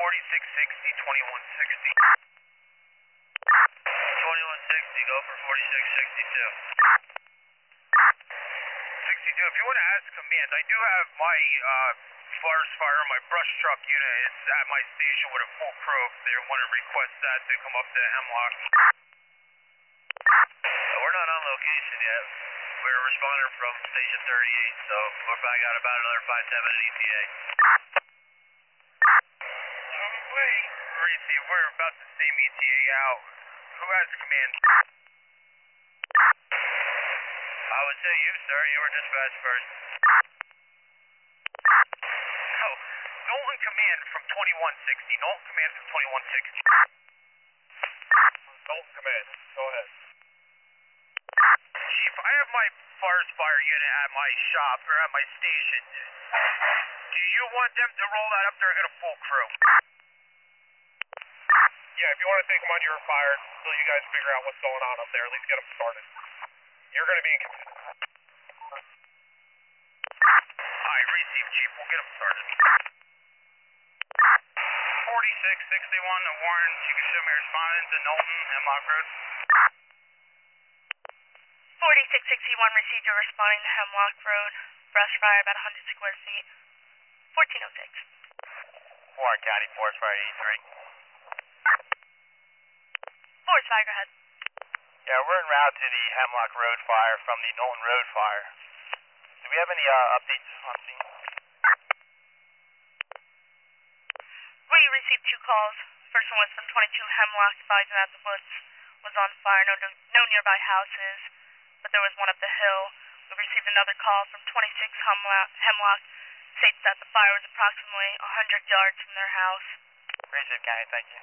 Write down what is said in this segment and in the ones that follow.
4660, 2160. 2160, go for 4662. 62, if you want to ask command, I do have my forest fire, my brush truck unit is at my station with a full crew. If they want to request that to come up to Hemlock. We're not on location yet. We're responding from station 38, so we're back out about another 5-7 at ETA. Receive, we're about the same ETA out. Who has command? I would say you, sir. You were dispatched first. So, Knowlton command from 2160. Knowlton command from 2160. Knowlton command. Go ahead. Chief, I have my forest fire unit at my shop or at my station. Do you want them to roll that up there or get a full crew? Yeah, if you want to take them on your fire until you guys figure out what's going on up there, at least get them started. You're going to be in command. Alright, receive, Chief. We'll get them started. 4661 to Warren. You can show me responding to Knowlton, Hemlock Road. 4661 received your responding to Hemlock Road. Brush fire about 100 square feet. 1406. Warren County Forest Fire 83. Forest fire, go ahead. Yeah, we're en route to the Hemlock Road fire from the Knowlton Road fire. Do we have any updates on scene? We received 2 calls. First one was from 22 Hemlock, advising that the woods was on fire, no nearby houses, but there was one up the hill. We received another call from 26 Hemlock, states that the fire was approximately 100 yards from their house. Receive, County, thank you.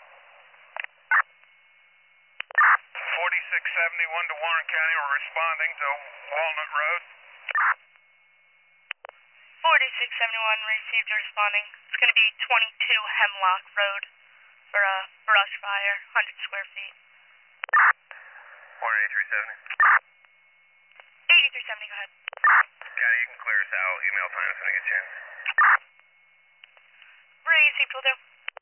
4671 to Warren County, we're responding to Walnut Road. 4671 received your responding. It's going to be 22 Hemlock Road for a brush fire, 100 square feet. Warren 8370. 8370, go ahead. County, you can clear us out. Email time if I get a chance. Received, will do.